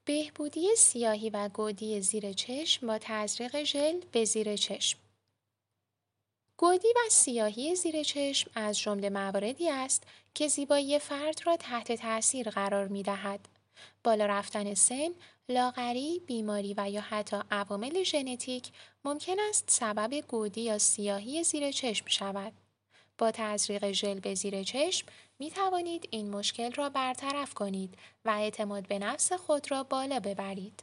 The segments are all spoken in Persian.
بهبودی سیاهی و گودی زیر چشم با تزریق ژل به زیر چشم. گودی و سیاهی زیر چشم از جمله مواردی است که زیبایی فرد را تحت تأثیر قرار می دهد. بالا رفتن سن، لاغری، بیماری و یا حتی عوامل ژنتیک ممکن است سبب گودی یا سیاهی زیر چشم شود. با تزریق ژل به زیر چشم می توانید این مشکل را برطرف کنید و اعتماد به نفس خود را بالا ببرید.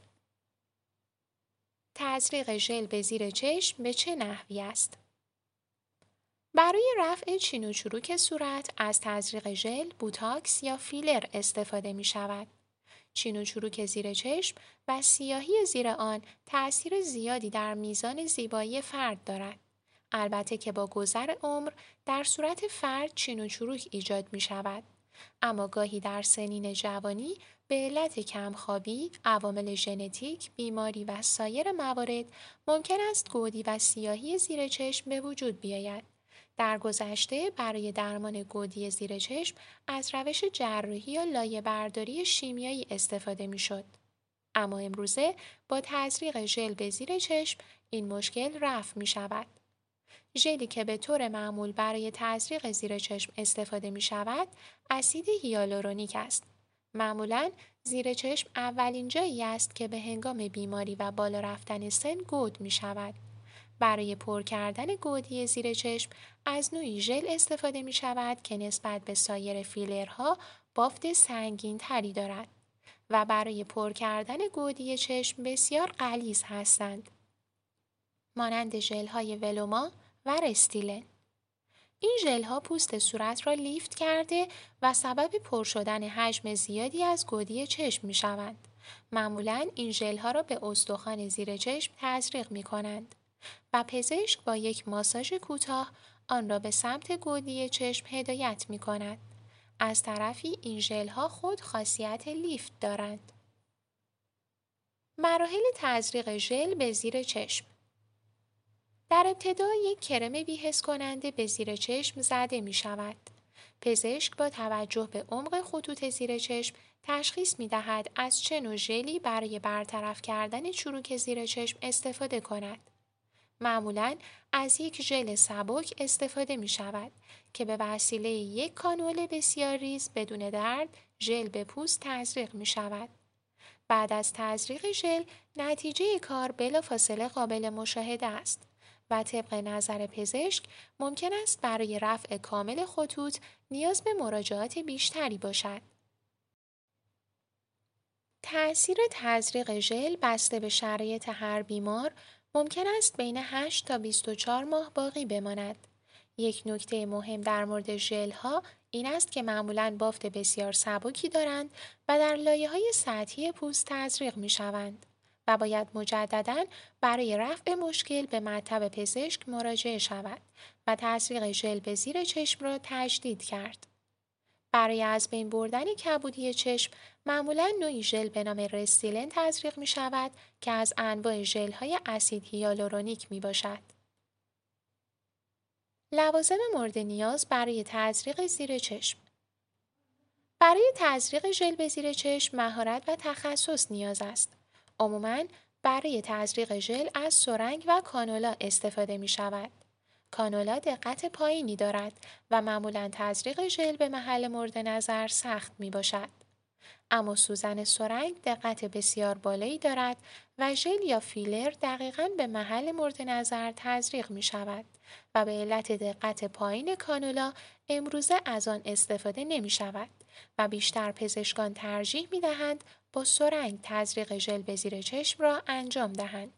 تزریق ژل به زیر چشم به چه نحوی است؟ برای رفع چین و چروک صورت از تزریق ژل، بوتاکس یا فیلر استفاده می شود. چین و چروک زیر چشم و سیاهی زیر آن تأثیر زیادی در میزان زیبایی فرد دارد. البته که با گذر عمر در صورت فرد چین و چروک ایجاد می شود. اما گاهی در سنین جوانی به علت کمخوابی، عوامل ژنتیک، بیماری و سایر موارد ممکن است گودی و سیاهی زیر چشم به وجود بیاید. در گذشته برای درمان گودی زیر چشم از روش جراحی یا لایه برداری شیمیایی استفاده می شد. اما امروزه با تزریق ژل به زیر چشم این مشکل رفع می شود. ژلی که به طور معمول برای تزریق زیر چشم استفاده می شود، اسید هیالورونیک است. معمولاً زیر چشم اولین جایی است که به هنگام بیماری و بالا رفتن سن گود می شود. برای پر کردن گودی زیر چشم از نوعی ژل استفاده می شود که نسبت به سایر فیلرها بافت سنگین تری دارد و برای پر کردن گودی چشم بسیار غلیظ هستند. مانند ژل‌های ولوما و رستیلن. این ژل‌ها پوست صورت را لیفت کرده و سبب پر شدن حجم زیادی از گودی چشم می‌شوند. معمولاً این ژل‌ها را به استخوان زیر چشم تزریق می‌کنند و پزشک با یک ماساژ کوتاه آن را به سمت گودی چشم هدایت می‌کند. از طرفی این ژل‌ها خود خاصیت لیفت دارند. مراحل تزریق ژل به زیر چشم. در ابتدا یک کرم بی‌حس کننده به زیر چشم زده می شود. پزشک با توجه به عمق خطوط زیر چشم تشخیص می دهد از چه نوع ژلی برای برطرف کردن چروک زیر چشم استفاده کند. معمولاً از یک ژل سبک استفاده می شود که به وسیله یک کانول بسیار ریز بدون درد ژل به پوست تزریق می شود. بعد از تزریق ژل نتیجه کار بلافاصله قابل مشاهده است و طبق نظر پزشک ممکن است برای رفع کامل خطوط نیاز به مراجعات بیشتری باشد. تأثیر تزریق ژل بسته به شرایط هر بیمار ممکن است بین 8 تا 24 ماه باقی بماند. یک نکته مهم در مورد ژل‌ها این است که معمولاً بافت بسیار سبکی دارند و در لایه‌های سطحی پوست تزریق می‌شوند و باید مجدداً برای رفع مشکل به مطب پزشک مراجعه شود و تزریق ژل به زیر چشم را تجدید کرد. برای از بین بردن کبودی چشم معمولاً نوعی ژل به نام رستیلن تزریق می شود که از انواع ژل‌های اسید هیالورونیک می باشد. لوازم مورد نیاز برای تزریق زیر چشم. برای تزریق ژل به زیر چشم مهارت و تخصص نیاز است. عموماً برای تزریق ژل از سرنگ و کانولا استفاده می شود. کانولا دقت پایینی دارد و معمولاً تزریق ژل به محل مورد نظر سخت می باشد. اما سوزن سرنگ دقت بسیار بالایی دارد و ژل یا فیلر دقیقاً به محل مورد نظر تزریق می شود و به علت دقت پایین کانولا امروزه از آن استفاده نمی شود و بیشتر پزشکان ترجیح می دهند با سرنگ تزریق ژل به زیر چشم را انجام دهند.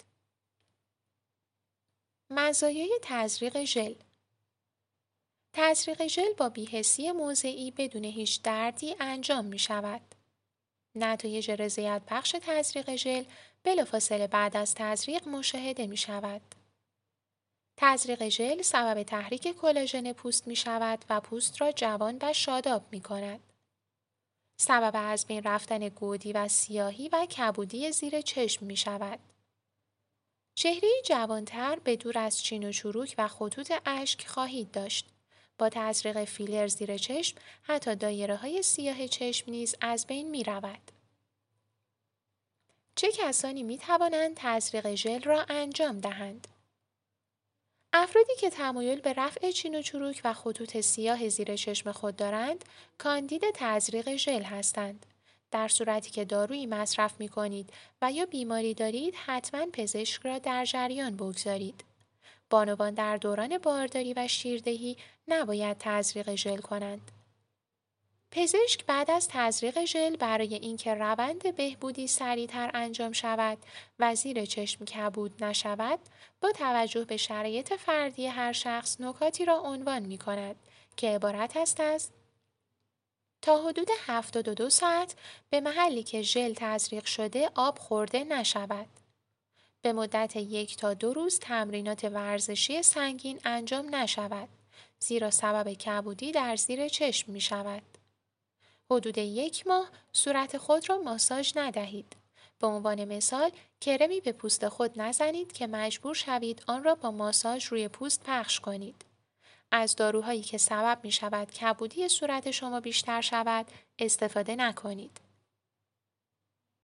مزایای تزریق ژل. تزریق ژل با بی‌حسی موضعی بدون هیچ دردی انجام می شود. نتایج رضایت بخش تزریق ژل بلافاصله بعد از تزریق مشاهده می شود. تزریق ژل سبب تحریک کلاژن پوست می شود و پوست را جوان و شاداب می کند. سبب از بین رفتن گودی و سیاهی و کبودی زیر چشم می شود. چهره جوانتر به دور از چین و چروک و خطوط اشک خواهید داشت. با تزریق فیلر زیر چشم حتی دایره‌های سیاه چشم نیز از بین می رود. چه کسانی می توانند تزریق ژل را انجام دهند؟ افرادی که تمایل به رفع چین و چروک و خطوط سیاه زیر چشم خود دارند، کاندید تزریق ژل هستند. در صورتی که دارویی مصرف می کنید و یا بیماری دارید، حتما پزشک را در جریان بگذارید. بانوان در دوران بارداری و شیردهی نباید تزریق ژل کنند. پزشک بعد از تزریق ژل برای اینکه روند بهبودی سریعتر انجام شود و زیر چشم کبود نشود، با توجه به شرایط فردی هر شخص نکاتی را عنوان می کند که عبارت است از تا حدود 72 ساعت به محلی که ژل تزریق شده آب خورده نشود. به مدت 1 تا 2 روز تمرینات ورزشی سنگین انجام نشود، زیرا سبب کبودی در زیر چشم می شود. حدود 1 ماه صورت خود را ماساژ ندهید. به عنوان مثال کرمی به پوست خود نزنید که مجبور شوید آن را با ماساژ روی پوست پخش کنید. از داروهایی که سبب می شود کبودی صورت شما بیشتر شود استفاده نکنید.